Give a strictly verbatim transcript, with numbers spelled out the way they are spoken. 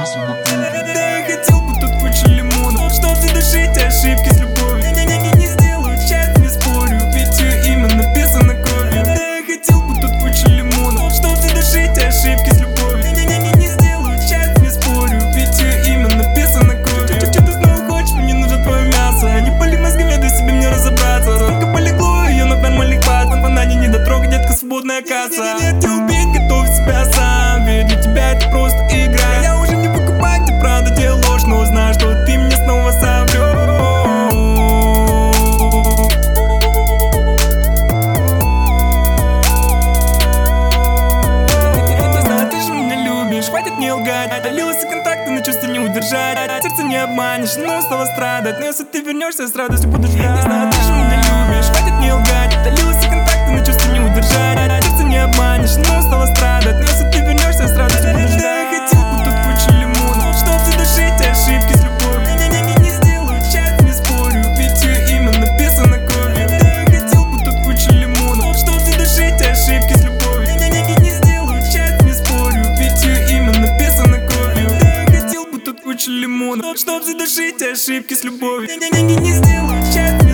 масло на пудре. Да, я хотел бы тут кучу лимонов, чтоб задушить ошибки с любовью. Не, не, не, не сделаю счастье, не спорю, ведь ее имя написано кровью. Да, я хотел бы тут кучу лимонов, чтоб задушить ошибки с любовью. Не, не, не, не сделаю счастье, не спорю, ведь ее имя написано кровью. Че ты снова хочешь, мне нужно твое мясо. Не пали мозгами, дай себе мне разобраться. Только полегло ее на нормальных пацан. Она не недотрога, детка, свободная касса. Нет, тебя убить, готов себя сам. Ведь для тебя это просто игра. Я уже не покупать, ты правда делал ложь, но знаю, что ты мне снова соврёшь. Ты же меня любишь, хватит не лгать. Долился контакты, но чувства не удержать. Сердце не обманешь, но снова страдать. Но если ты вернешься, я с радостью буду ждать. Я знаю, ты же меня любишь, хватит не лгать. Долился контакты, но чувства не удержать. Сердце не обманешь, но снова страдать. Но если ты вернешься, я с радостью буду ждать. Я хотел бы тут кучу лимонов, чтоб задушить ошибки с любовью. Не-не-не, не сделаю счастье, не спорю, ведь ее имя написано кровью. Да, я хотел бы тут кучу лимонов, чтоб задушить ошибки с любовью. Не-не-не, не сделаю счастье, не спорю, ведь ее имя написано кровью. Да, я хотел бы тут кучу лимонов, чтоб задушить ошибки с любовью. Не-не-не, не сделаю счастье.